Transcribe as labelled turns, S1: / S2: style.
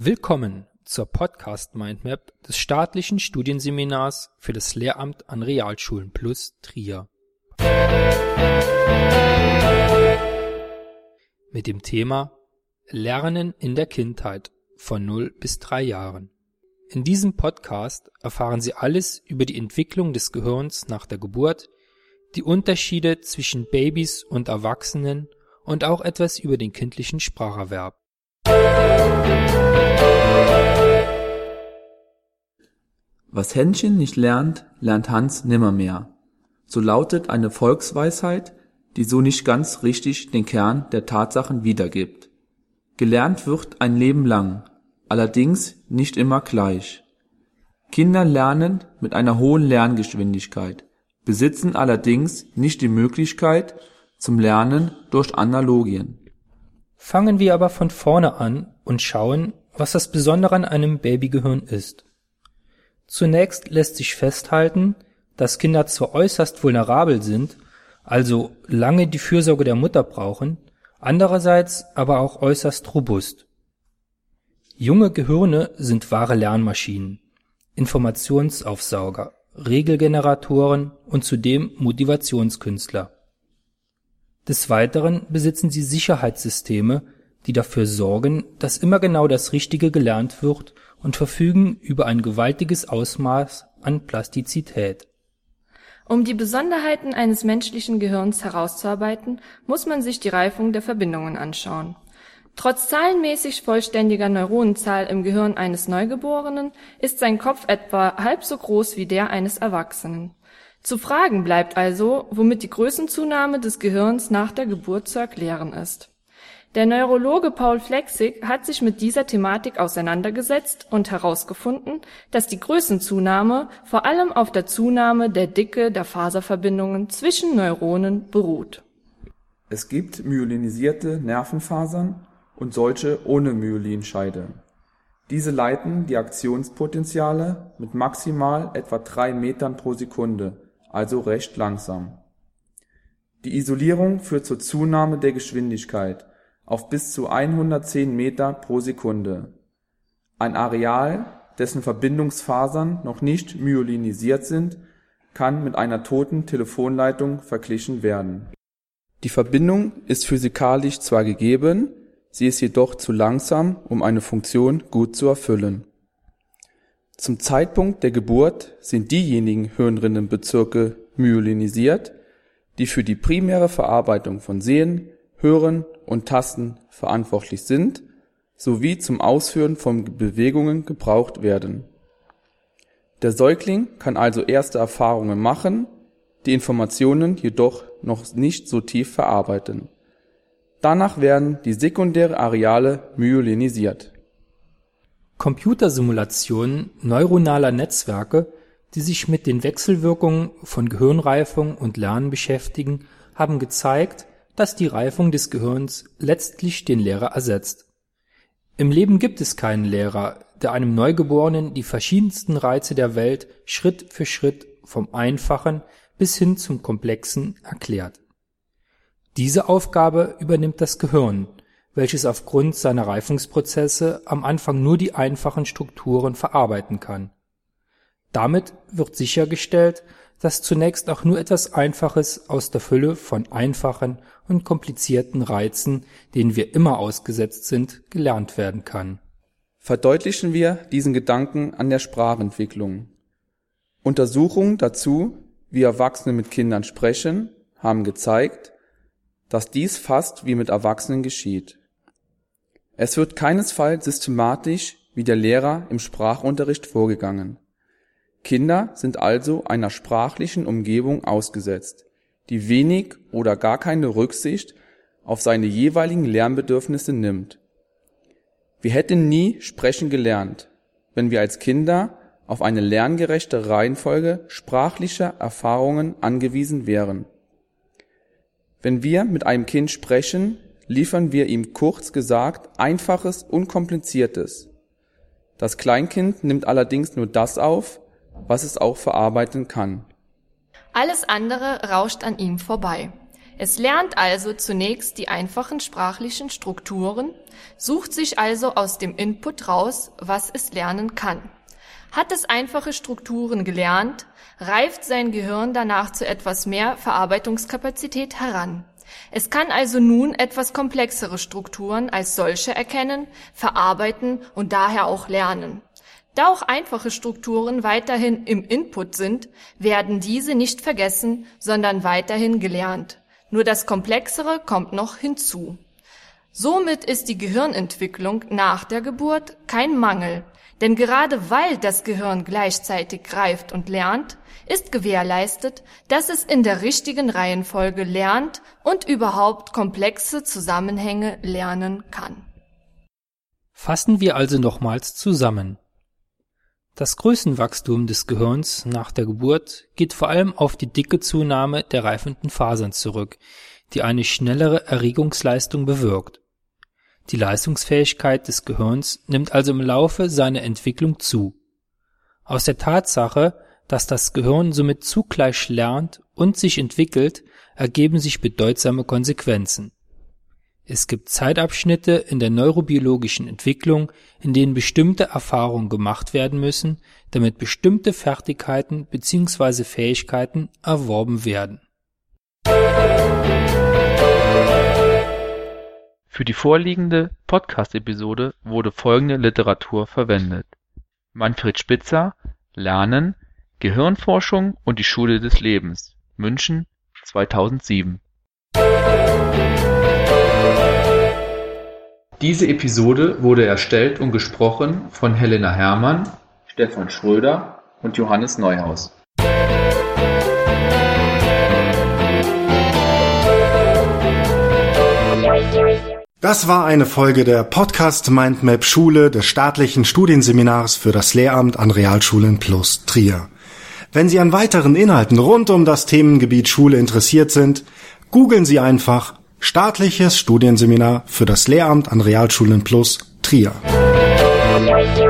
S1: Willkommen zur Podcast Mindmap des staatlichen Studienseminars für das Lehramt an Realschulen Plus Trier. Mit dem Thema Lernen in der Kindheit von 0 bis 3 Jahren. In diesem Podcast erfahren Sie alles über die Entwicklung des Gehirns nach der Geburt, die Unterschiede zwischen Babys und Erwachsenen und auch etwas über den kindlichen Spracherwerb.
S2: Was Händchen nicht lernt, lernt Hans nimmermehr. So lautet eine Volksweisheit, die so nicht ganz richtig den Kern der Tatsachen wiedergibt. Gelernt wird ein Leben lang, allerdings nicht immer gleich. Kinder lernen mit einer hohen Lerngeschwindigkeit, besitzen allerdings nicht die Möglichkeit zum Lernen durch Analogien.
S1: Fangen wir aber von vorne an und schauen, was das Besondere an einem Babygehirn ist. Zunächst lässt sich festhalten, dass Kinder zwar äußerst vulnerabel sind, also lange die Fürsorge der Mutter brauchen, andererseits aber auch äußerst robust. Junge Gehirne sind wahre Lernmaschinen, Informationsaufsauger, Regelgeneratoren und zudem Motivationskünstler. Des Weiteren besitzen sie Sicherheitssysteme, die dafür sorgen, dass immer genau das Richtige gelernt wird und verfügen über ein gewaltiges Ausmaß an Plastizität.
S3: Um die Besonderheiten eines menschlichen Gehirns herauszuarbeiten, muss man sich die Reifung der Verbindungen anschauen. Trotz zahlenmäßig vollständiger Neuronenzahl im Gehirn eines Neugeborenen ist sein Kopf etwa halb so groß wie der eines Erwachsenen. Zu fragen bleibt also, womit die Größenzunahme des Gehirns nach der Geburt zu erklären ist. Der Neurologe Paul Flechsig hat sich mit dieser Thematik auseinandergesetzt und herausgefunden, dass die Größenzunahme vor allem auf der Zunahme der Dicke der Faserverbindungen zwischen Neuronen beruht.
S2: Es gibt myelinisierte Nervenfasern und solche ohne Myelinscheide. Diese leiten die Aktionspotenziale mit maximal etwa 3 Metern pro Sekunde, also recht langsam. Die Isolierung führt zur Zunahme der Geschwindigkeit auf bis zu 110 Meter pro Sekunde. Ein Areal, dessen Verbindungsfasern noch nicht myelinisiert sind, kann mit einer toten Telefonleitung verglichen werden. Die Verbindung ist physikalisch zwar gegeben, sie ist jedoch zu langsam, um eine Funktion gut zu erfüllen. Zum Zeitpunkt der Geburt sind diejenigen Hirnrindenbezirke myelinisiert, die für die primäre Verarbeitung von Sehen, Hören und Tasten verantwortlich sind, sowie zum Ausführen von Bewegungen gebraucht werden. Der Säugling kann also erste Erfahrungen machen, die Informationen jedoch noch nicht so tief verarbeiten. Danach werden die sekundären Areale myelinisiert.
S1: Computersimulationen neuronaler Netzwerke, die sich mit den Wechselwirkungen von Gehirnreifung und Lernen beschäftigen, haben gezeigt, dass die Reifung des Gehirns letztlich den Lehrer ersetzt. Im Leben gibt es keinen Lehrer, der einem Neugeborenen die verschiedensten Reize der Welt Schritt für Schritt vom Einfachen bis hin zum Komplexen erklärt. Diese Aufgabe übernimmt das Gehirn, welches aufgrund seiner Reifungsprozesse am Anfang nur die einfachen Strukturen verarbeiten kann. Damit wird sichergestellt, dass zunächst auch nur etwas Einfaches aus der Fülle von einfachen und komplizierten Reizen, denen wir immer ausgesetzt sind, gelernt werden kann.
S2: Verdeutlichen wir diesen Gedanken an der Sprachentwicklung. Untersuchungen dazu, wie Erwachsene mit Kindern sprechen, haben gezeigt, dass dies fast wie mit Erwachsenen geschieht. Es wird keinesfalls systematisch wie der Lehrer im Sprachunterricht vorgegangen. Kinder sind also einer sprachlichen Umgebung ausgesetzt, die wenig oder gar keine Rücksicht auf seine jeweiligen Lernbedürfnisse nimmt. Wir hätten nie sprechen gelernt, wenn wir als Kinder auf eine lerngerechte Reihenfolge sprachlicher Erfahrungen angewiesen wären. Wenn wir mit einem Kind sprechen, liefern wir ihm kurz gesagt Einfaches, Unkompliziertes. Das Kleinkind nimmt allerdings nur das auf, was es auch verarbeiten kann.
S3: Alles andere rauscht an ihm vorbei. Es lernt also zunächst die einfachen sprachlichen Strukturen, sucht sich also aus dem Input raus, was es lernen kann. Hat es einfache Strukturen gelernt, reift sein Gehirn danach zu etwas mehr Verarbeitungskapazität heran. Es kann also nun etwas komplexere Strukturen als solche erkennen, verarbeiten und daher auch lernen. Da auch einfache Strukturen weiterhin im Input sind, werden diese nicht vergessen, sondern weiterhin gelernt. Nur das Komplexere kommt noch hinzu. Somit ist die Gehirnentwicklung nach der Geburt kein Mangel, denn gerade weil das Gehirn gleichzeitig reift und lernt, ist gewährleistet, dass es in der richtigen Reihenfolge lernt und überhaupt komplexe Zusammenhänge lernen kann.
S1: Fassen wir also nochmals zusammen. Das Größenwachstum des Gehirns nach der Geburt geht vor allem auf die dicke Zunahme der reifenden Fasern zurück, die eine schnellere Erregungsleistung bewirkt. Die Leistungsfähigkeit des Gehirns nimmt also im Laufe seiner Entwicklung zu. Aus der Tatsache, dass das Gehirn somit zugleich lernt und sich entwickelt, ergeben sich bedeutsame Konsequenzen. Es gibt Zeitabschnitte in der neurobiologischen Entwicklung, in denen bestimmte Erfahrungen gemacht werden müssen, damit bestimmte Fertigkeiten bzw. Fähigkeiten erworben werden.
S4: Für die vorliegende Podcast-Episode wurde folgende Literatur verwendet: Manfred Spitzer, Lernen, Gehirnforschung und die Schule des Lebens, München, 2007. Diese Episode wurde erstellt und gesprochen von Helena Herrmann, Stefan Schröder und Johannes Neuhaus.
S5: Das war eine Folge der Podcast Mindmap Schule des staatlichen Studienseminars für das Lehramt an Realschulen plus Trier. Wenn Sie an weiteren Inhalten rund um das Themengebiet Schule interessiert sind, googeln Sie einfach Staatliches Studienseminar für das Lehramt an Realschulen plus Trier.